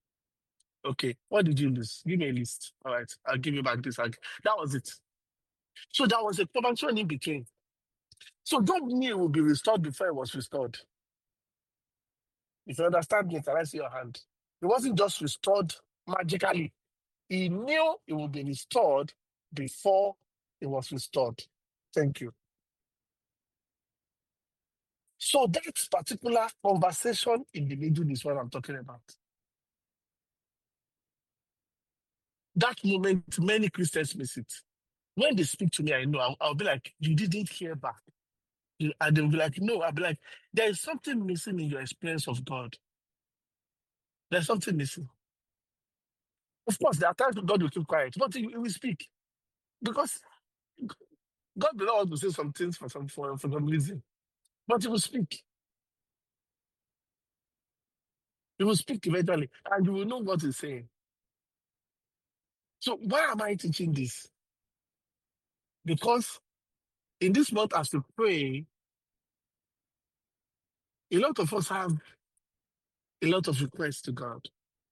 Speaker 2: Okay, what did you lose? Give me a list. All right, I'll give you back this. I'll- That was it. So that was a convention in between. So Job knew it would be restored before it was restored. If you understand me, can I see your hand? It wasn't just restored magically. He knew it would be restored before it was restored. Thank you. So that particular conversation in the middle is what I'm talking about. That moment, many Christians miss it. When they speak to me, I know I'll, I'll be like, you didn't hear back. You- And they'll be like, no, I'll be like, there is something missing in your experience of God. There's something missing. Of course, there are times when God will keep quiet, but he, he will speak. Because God will not want to say some things for some for, for some reason. But he will speak. He will speak eventually, and you will know what he's saying. So why am I teaching this? Because in this month, as we pray, a lot of us have a lot of requests to God.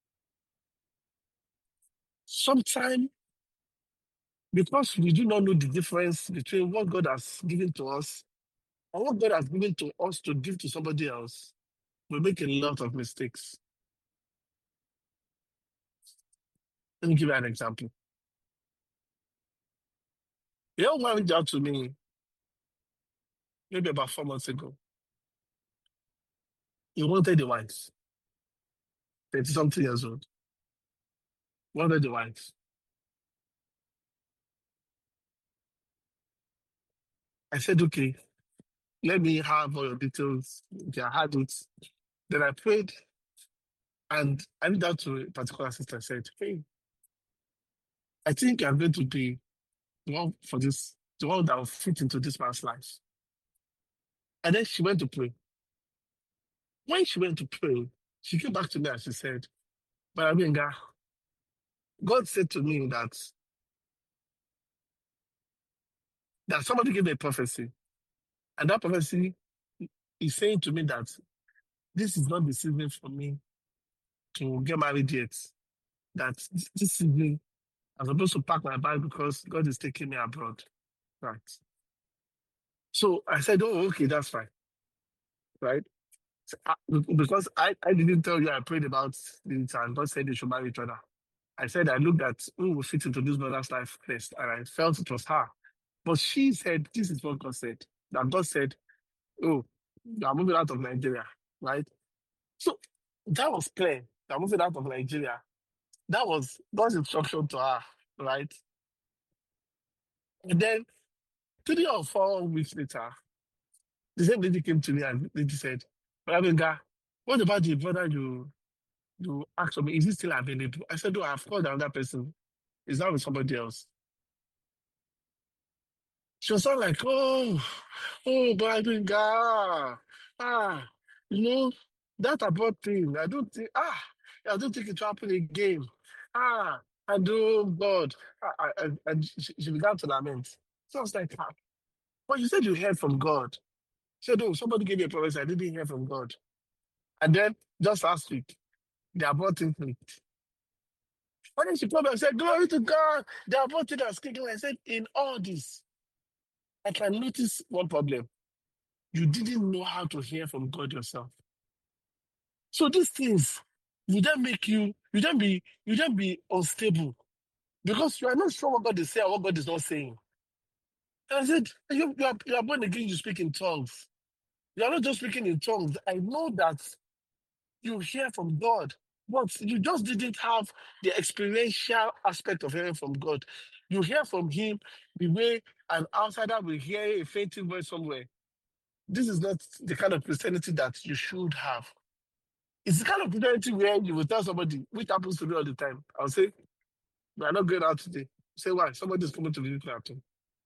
Speaker 2: Sometimes, because we do not know the difference between what God has given to us and what God has given to us to give to somebody else, we make a lot of mistakes. Let me give you an example. A young man reached out to me maybe about four months ago. He wanted a wife, thirty something years old. Wanted a wife. I said, okay, let me have all your details. Okay, I had it. Then I prayed and I reached out to a particular sister. I said, hey, I think I'm going to be the one for this, the one that will fit into this man's life. And then she went to pray. When she went to pray, she came back to me and she said, but I mean, God, God said to me that, that somebody gave me a prophecy. And that prophecy is saying to me that this is not the season for me to get married yet. That this season I'm supposed to pack my bag because God is taking me abroad. Right. So I said, oh, okay, that's fine. Right. So, uh, because I, I didn't tell you I prayed about this and God said they should marry each other. I said I looked at who will fit into this brother's life first, and I felt it was her. But she said, this is what God said. That God said, oh, you are moving out of Nigeria, right? So that was clear. You are moving out of Nigeria. That was God's instruction to her, right? And then three or four weeks later, the same lady came to me and the lady said, Ravinga, what about the brother you you asked for me? Is he still available? I said, oh, I've called another person. Is that with somebody else? She was all like, oh, oh, Ravinga, ah, you know, that about thing. I don't think, ah, I don't think it will happen again. Ah, and oh God. Ah, ah, and, and she, she began to lament. So I was like, ah, but you said you heard from God. She said, oh, somebody gave me a promise. I didn't hear from God. And then just last week, they are brought in it. And then she told me, I said, glory to God. They are brought in as king. I said, in all this, I can notice one problem. You didn't know how to hear from God yourself. So these things, you don't make you, you don't be, you don't be unstable because you are not sure what God is saying and what God is not saying. And I said, you, you, are, you are born again, you speak in tongues. You are not just speaking in tongues. I know that you hear from God, but you just didn't have the experiential aspect of hearing from God. You hear from Him the way an outsider will hear a fainting voice somewhere. This is not the kind of Christianity that you should have. It's the kind of Christianity where you will tell somebody, which happens to me all the time. I'll say, we are not going out today. Say, why? Somebody is coming to visit me at home.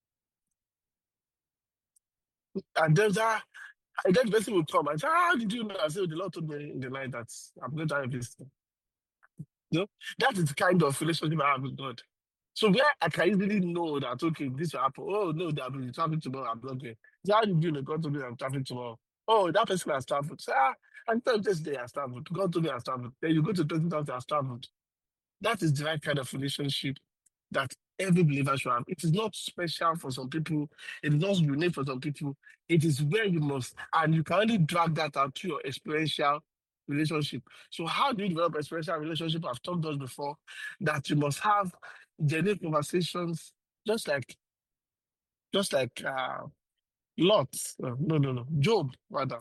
Speaker 2: And then that, and then the person will come and say, how did you know? I say, oh, the Lord told me in the night that I'm going to have this. You know, that is the kind of relationship I have with God. So where I can easily know that, okay, this will happen. Oh, no, that will be traveling tomorrow. I'm not going. So how did you know? God told me I'm traveling tomorrow. Oh, that person has traveled. So, ah, I tell you this day has traveled. God told me has traveled. Then you go to the person that has traveled. That is the right kind of relationship that every believer should have. It is not special for some people. It is not unique for some people. It is where you must, and you can only drag that out to your experiential relationship. So how do you develop experiential relationship? I've talked about before that you must have genuine conversations, just like, just like uh, Lot. Uh, no, no, no, Job rather.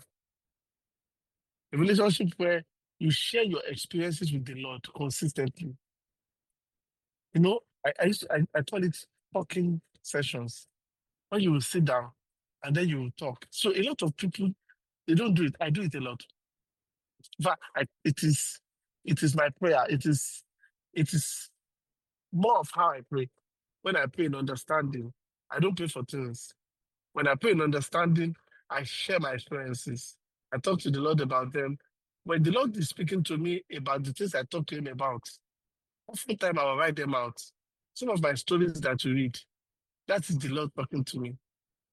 Speaker 2: A relationship where you share your experiences with the Lord consistently. You know, I, I used to, I, I call it talking sessions. When you will sit down and then you will talk. So a lot of people, they don't do it. I do it a lot. But I, it is it is my prayer. It is it is more of how I pray. When I pray in understanding, I don't pray for things. When I pray in understanding, I share my experiences. I talk to the Lord about them. When the Lord is speaking to me about the things I talk to Him about, oftentimes I will write them out. Some of my stories that you read, that is the Lord talking to me.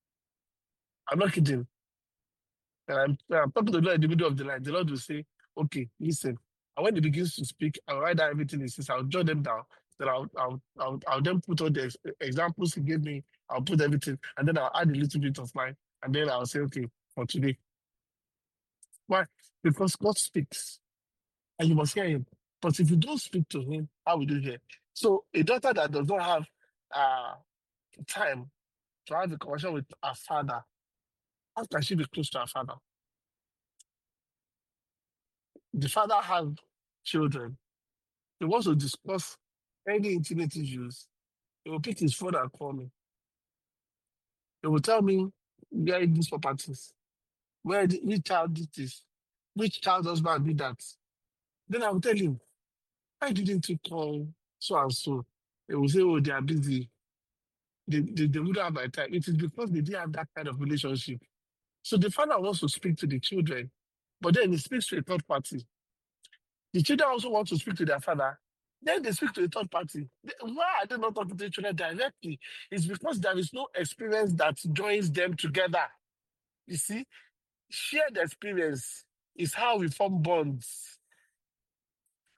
Speaker 2: I'm not kidding. And I'm, when I'm talking to the Lord in the middle of the night, the Lord will say, okay, listen. And when He begins to speak, I'll write down everything He says. I'll jot them down. Then I'll, I'll, I'll, I'll then put all the ex- examples He gave me. I'll put everything. And then I'll add a little bit of mine. And then I'll say, okay, for today. Why? Because God speaks. And you must hear Him. But if you don't speak to Him, how will you hear? So a daughter that does not have uh, time to have a conversation with her father, how can she be close to her father? The father has children. He wants to discuss any intimate issues. He will pick his phone and call me. He will tell me where these properties, where the, which child did this, which child husband did that. Then I will tell him, why didn't you call so and so? He will say, oh, they are busy. They, they, they wouldn't have my time. It is because they didn't have that kind of relationship. So the father wants to speak to the children, but then he speaks to a third party. The children also want to speak to their father. Then they speak to a third party. They- Why are they not talking to the children directly? It's because there is no experience that joins them together. You see, shared experience is how we form bonds.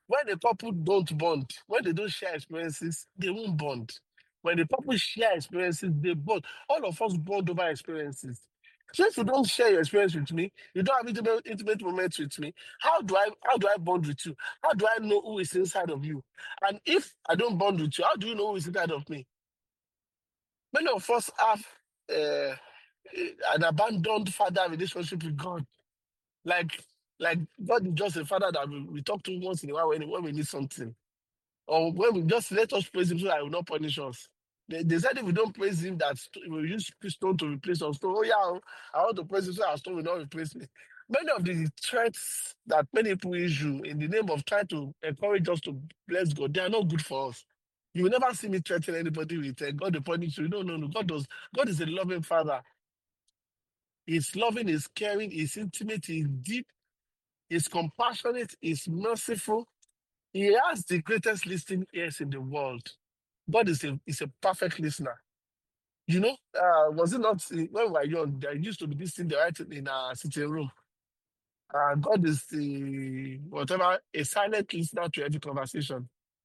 Speaker 2: When the couple don't bond, when they don't share experiences, they won't bond. When the couple share experiences, they bond. All of us bond over experiences. So if you don't share your experience with me, you don't have intimate, intimate moments with me. How do I how do I bond with you? How do I know who is inside of you? And if I don't bond with you, how do you know who is inside of me? Many of us have uh, an abandoned father relationship with God. Like, like God is just a father that we, we talk to once in a while when, when we need something. Or when we just let us praise him so that he will not punish us. They, they said if we don't praise him, that st- we will use stone to replace us. So, oh yeah, oh, I want to praise him so our stone will not replace me. Many of the threats that many people issue in the name of trying to encourage us to bless God, they are not good for us. You will never see me threaten anybody with uh, God will punish you. No, no, no. God does. God is a loving father. He's loving, he's caring, he's intimate, he's deep, he's compassionate, he's merciful. He has the greatest listening ears in the world. God is a is a perfect listener. You know, uh, was it not uh, when we were young? There used to be this thing they write in our sitting room. Uh, God is the whatever a silent listener to every conversation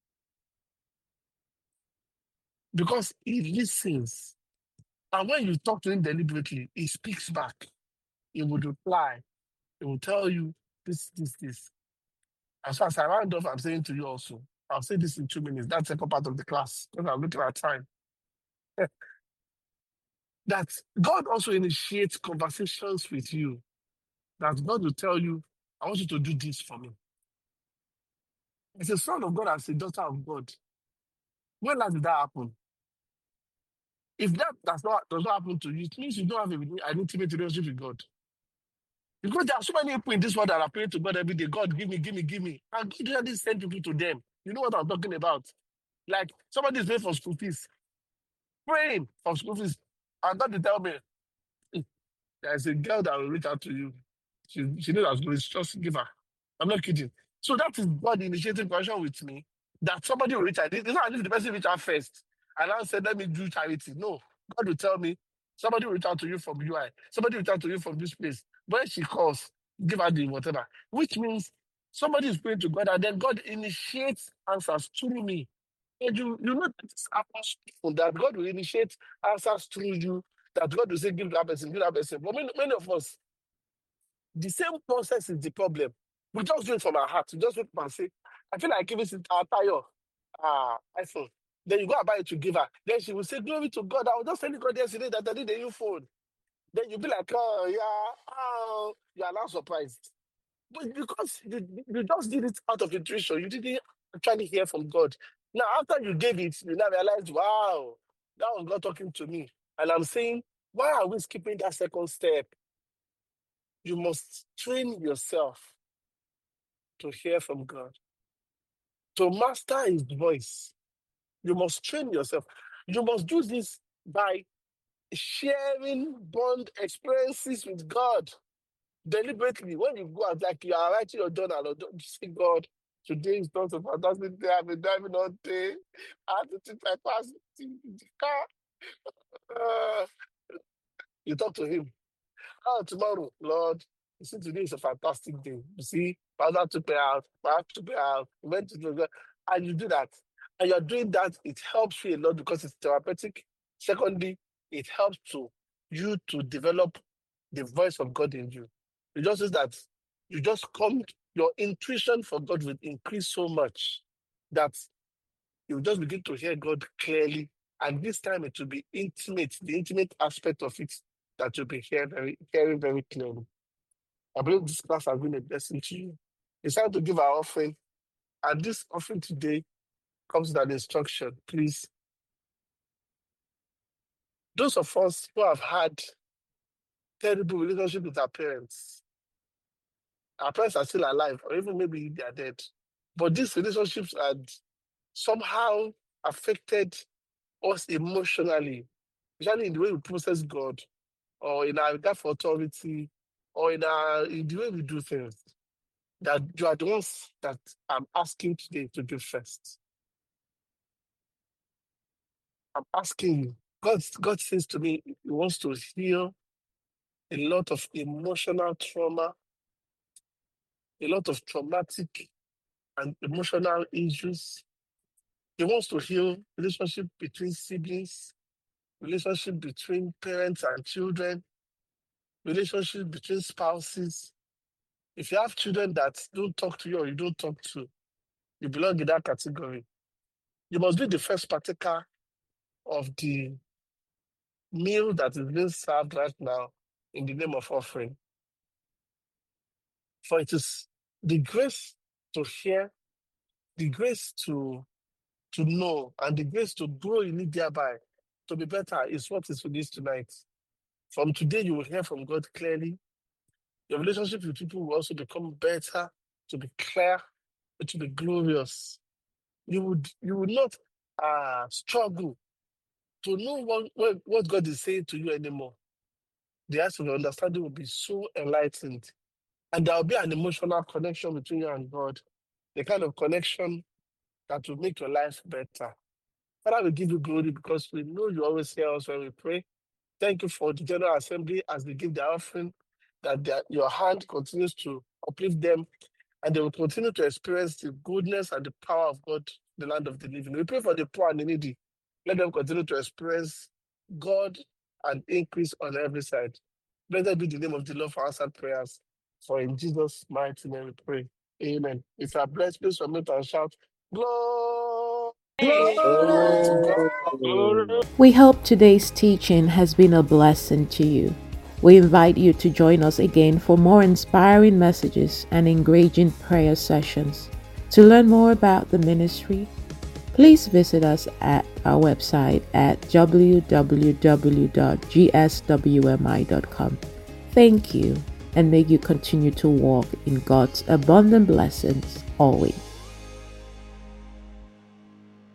Speaker 2: because He listens. And when you talk to Him deliberately, He speaks back. He will reply. He will tell you this, this, this. As far as I round off, I'm saying to you also. I'll say this in two minutes. That's the second part of the class because I'm looking at time. That God also initiates conversations with you. That God will tell you, I want you to do this for me. As a son of God, as a daughter of God, when last did that happen? If that does not does not happen to you, it means you don't have a- an intimate relationship with God. Because there are so many people in this world that are praying to God every day. God, give me, give me, give me. And God usually send people to them. You know what I'm talking about? Like somebody is paying for school fees, praying for school fees. And God will tell me, there's a girl that will reach out to you. She, she knows I'm going to just give her. I'm not kidding. So that is God initiating connection with me. That somebody will reach out. It's not as if the person reach out first. And I said, let me do charity. No. God will tell me, somebody will reach out to you from U I. Somebody will reach out to you from this place. When she calls, give her the whatever. Which means somebody is praying to God and then God initiates answers through me. And you, you know that it's apostle that God will initiate answers through you, that God will say, give that person, give that person. But many, many of us, the same process is the problem. We just do it from our heart. We just wake up and say, I feel like giving it our tire, ah, iPhone. Then you go and buy it to give her. Then she will say, glory to God. I was just telling God yesterday that I did a new phone. Then you'll be like, oh, yeah, oh, you are now surprised. But because you, you just did it out of intuition, you didn't actually hear from God. Now, after you gave it, you now realize, wow, that was God talking to me. And I'm saying, why are we skipping that second step? You must train yourself to hear from God, to master His voice. You must train yourself. You must do this by sharing bond experiences with God deliberately. When you go out, like you are writing your journal, or don't say, God, today is not a fantastic day. I've been driving all day. I have to take my class in the car. Uh, you talk to Him. Oh, tomorrow, Lord, you see, today is a fantastic day. You see, Father took me out, Father took me out, we went to the and you do that. And you're doing that, it helps you a lot because it's therapeutic. Secondly, it helps to you to develop the voice of God in you. You just is that you just come, your intuition for God will increase so much that you just begin to hear God clearly. And this time it will be intimate, the intimate aspect of it that you'll be hearing very, hearing very clearly. I believe this class has been a blessing to you. It's time to give our offering. And this offering today comes with an instruction. Please, those of us who have had terrible relationship with our parents, our parents are still alive, or even maybe they are dead. But these relationships had somehow affected us emotionally, especially in the way we process God, or in our regard for authority, or in our in the way we do things. That you are the ones that I'm asking today to do first. I'm asking you. God, God says to me, He wants to heal a lot of emotional trauma, a lot of traumatic and emotional issues. He wants to heal relationship between siblings, relationship between parents and children, relationship between spouses. If you have children that don't talk to you or you don't talk to, you belong in that category. You must be the first partaker of the meal that is being served right now in the name of offering. For it is the grace to hear, the grace to, to know, and the grace to grow in it thereby, to be better, is what is released tonight. From today, you will hear from God clearly. Your relationship with people will also become better, to be clear, to be glorious. You would you would not uh, struggle to know what, what, what God is saying to you anymore. The eyes of your understanding will be so enlightened. And there will be an emotional connection between you and God, the kind of connection that will make your life better. Father, we give you glory because we know you always hear us when we pray. Thank you for the General Assembly as they give their offering, that their, your hand continues to uplift them, and they will continue to experience the goodness and the power of God, the land of the living. We pray for the poor and the needy. Let them continue to experience God and increase on every side. Blessed be the name of the Lord for answered prayers. For in Jesus' mighty name we pray. Amen. If you are blessed, please submit and shout, Glory, glory to God.
Speaker 3: Glory.
Speaker 1: We hope today's teaching has been a blessing to you. We invite you to join us again for more inspiring messages and engaging prayer sessions. To learn more about the ministry, please visit us at our website at w w w dot g s w m i dot com. Thank you, and may you continue to walk in God's abundant blessings always.